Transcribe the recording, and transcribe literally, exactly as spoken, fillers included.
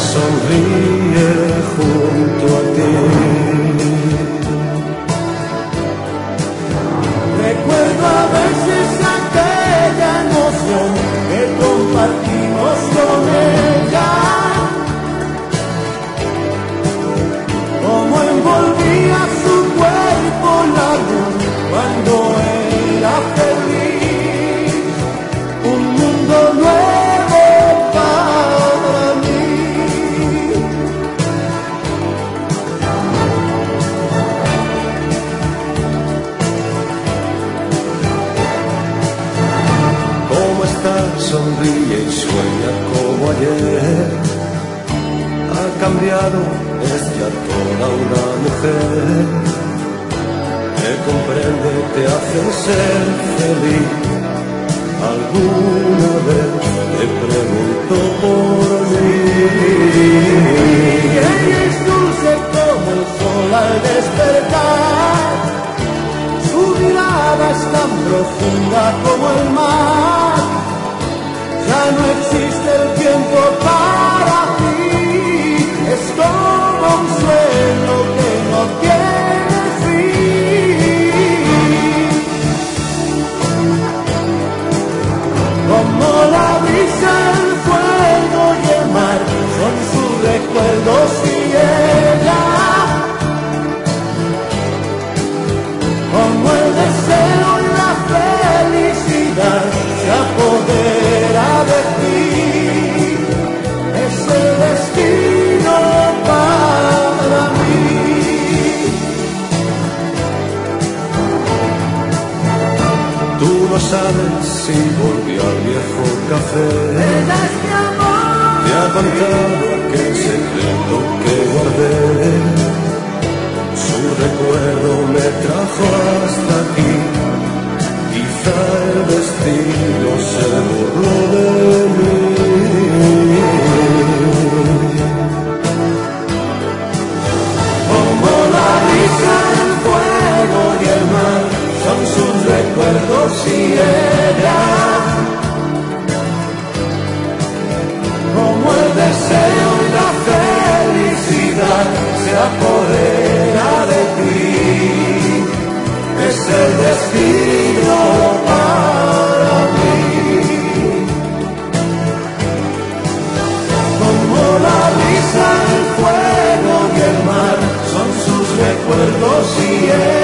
sonríe junto a ti. Recuerdo a veces aquella emoción que compartimos con ella, como envolvía su cuerpo la luz cuando era feliz, un mundo nuevo para mí. ¿Cómo estás? Sonríe y sueña como ayer. Ha cambiado, es ya toda una mujer. Te comprende, te hace ser feliz. Alguna vez te pregunto por mí. Ella es dulce como el sol al despertar, su mirada es tan profunda como el mar. Ya no existe el tiempo para ti, es como un sueño que no tiene fin. Como la brisa, el fuego y el mar son sus recuerdos y ella, como el deseo y la felicidad se apodera de ti, es el destino para mí. Tú no sabes si volvió al viejo café. Ella es mi amor, Te ha contado aquel secreto que guardé. Su recuerdo me trajo hasta aquí. Quizá el destino se burló de mí. como la brisa, el fuego y el mar son sus recuerdos y ella, como el deseo y la felicidad se apodera de ti, es el destino para mí. Como la brisa, el fuego y el mar son sus recuerdos y ella,